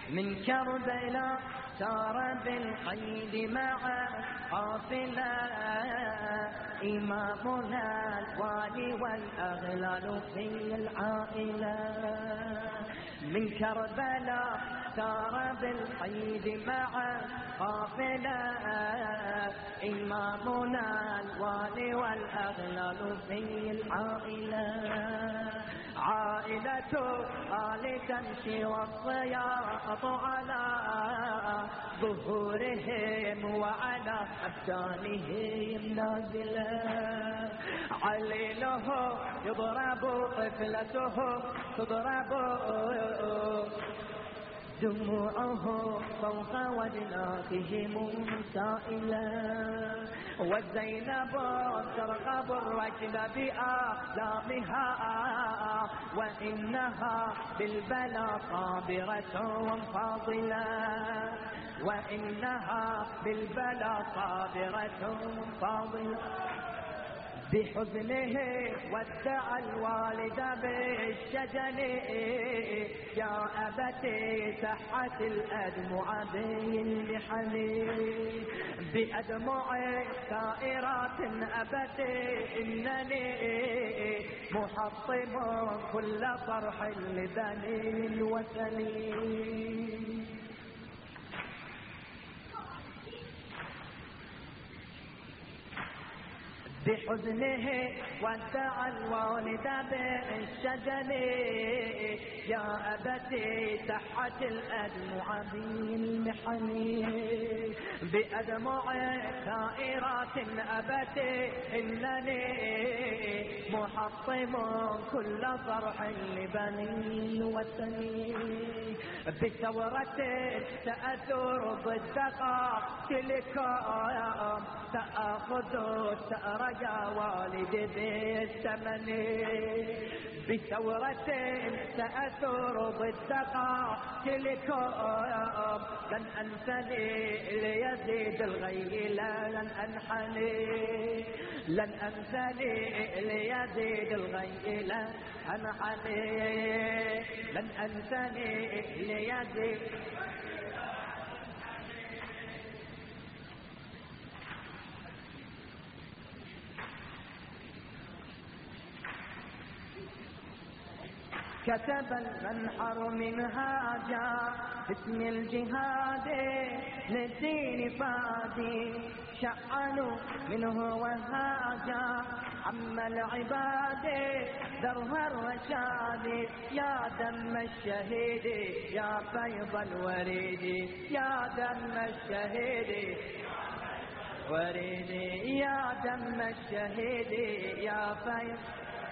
من كربلاء سار بالقيد مع قافلة إمامنا الوالي والأغلال في العائلة. من كربلاء سار بالقيد مع قافلة إمامنا الوالي والأغلال في العائلة. عائلة آل تمشي والصياط على ظهورهم وعلى أبدانهم نازلة. عليله يضرب طفلته تضرب دموعه فوق وجناتهم سائلة. والزينب ترغب الرجل بأقدامها وإنها بالبلا صابرة فاضلة. وإنها بالبلا صابرة فاضلة. بحزنه ودع الوالد بالشجن يا أبتي سحت الأدمع بالمحن. بأدمع سائرات أبتي إنني محطم كل فرح لبني الوثن. بحزنه ودع الوالد بالشجن يا أبتي تحت الأدمع بالمحن. بأدمع ثائرات أبتي إنني محطم كل فرح لبني الوطن. بثورة تأثر ضد قاتلكم تأخذ ثأر يا والدي بالثمن. بثورة تأثر ضد قاتلكم لن أنسني ليزيد الغي لن أنحني. لن أنسني ليزيد الغي لن أنحني. لن أنسني ليزيد. كتب المنحر منهاجا باسم الجهاد للدين فادي. شعنوا منه وهاجا عم العباد درها الرشاد. يا دم الشهيد يا فيض الوريد. يا دم الشهيد وريد. يا دم الشهيد يا فيض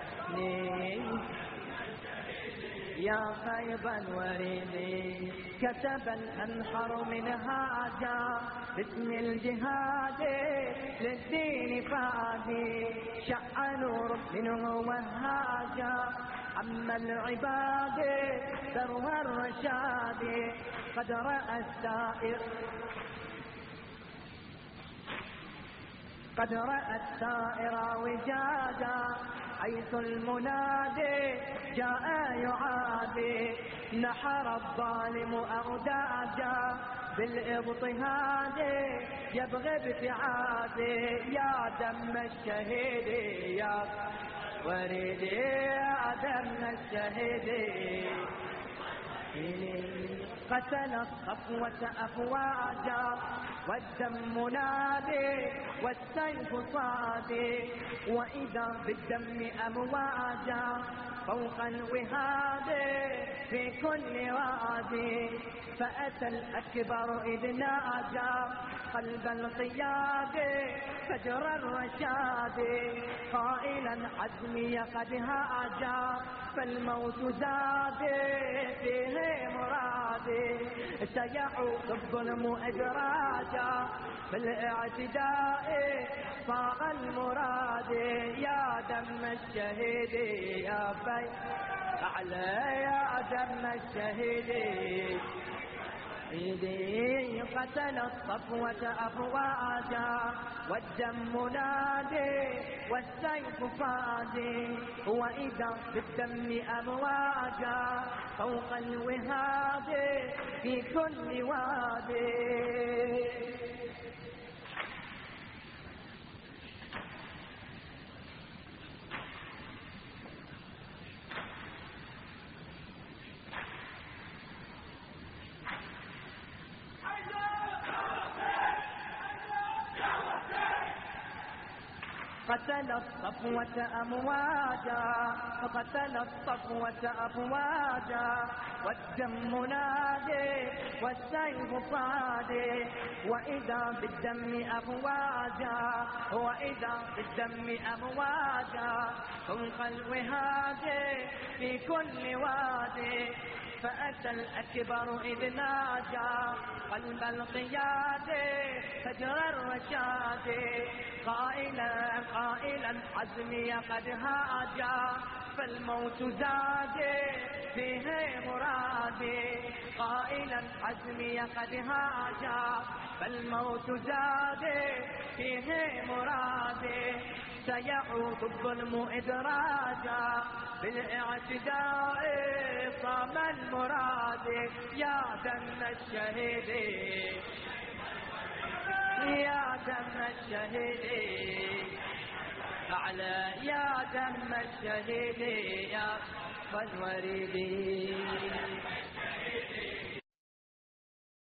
يا خيب الوريد. كتب الأنحر منهاجا باسم الجهاد للدين فادي. شع نور منه وهاجا عم العباد ثروى الرشاد. قد رأى السائر قد رأى السائر وجادا حيث المنادي جاء يعادي. نحر الظالم أوداجا بالاضطهاد يبغي ابتعادي. يا دم الشهيد يا وريدي. يا دم الشهيد قتل الصفوة أفواجا والدم نادي والسيف صادي. وإذا بالدم أمواجا فوق الوهاد في كل وادي. فأتى الأكبر إذ ناجا قلب القياد فجر الرشاد. قائلا عزمي قد هاجا فالموت زاد فيه مرادي. سيعود الظلم إدراجا بالاعتداء صاغ المراد. يا دم الشهيد يا في أعلى يا دم الشهيد سيدي قتل الصفوة أفواجا والدم نادي والسيف فادي وإذا بالدم أمواجا فوق الوهاد في كل وادي قتل الصفوة أمواجا فقتل الصفوة أفواجا والدم نادي والسيف صادي وإذا بالدم أفواجا وإذا بالدم أمواجا فوق الوهاد في كل وادي فأتى الأكبر إذ ناجى قلب القياد فجر الرشاد قائلا عزمي قد هاجى فالموت زاد فيه مرادي قائلا عزمي قد هاجى فالموت زاد فيه مرادي سيعود الظلم إدراجا بالاعتداء صام المراد يا دم الشهيد يا دم الشهيد أعلى يا دم الشهيد يا الوريد